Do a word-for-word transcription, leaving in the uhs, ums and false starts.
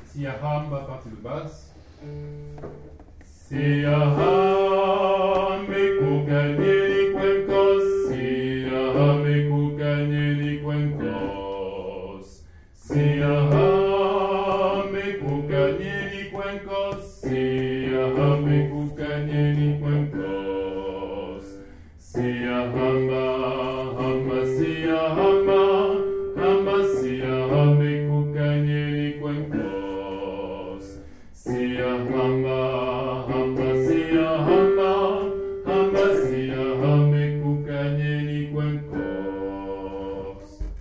Si aham à partir de basse. Si aham me cucanieri cuencos. Si aham me cucanieri cuencos. Si aham me cucanieri cuencos. Si aham me cucanieri cuencos. Si aham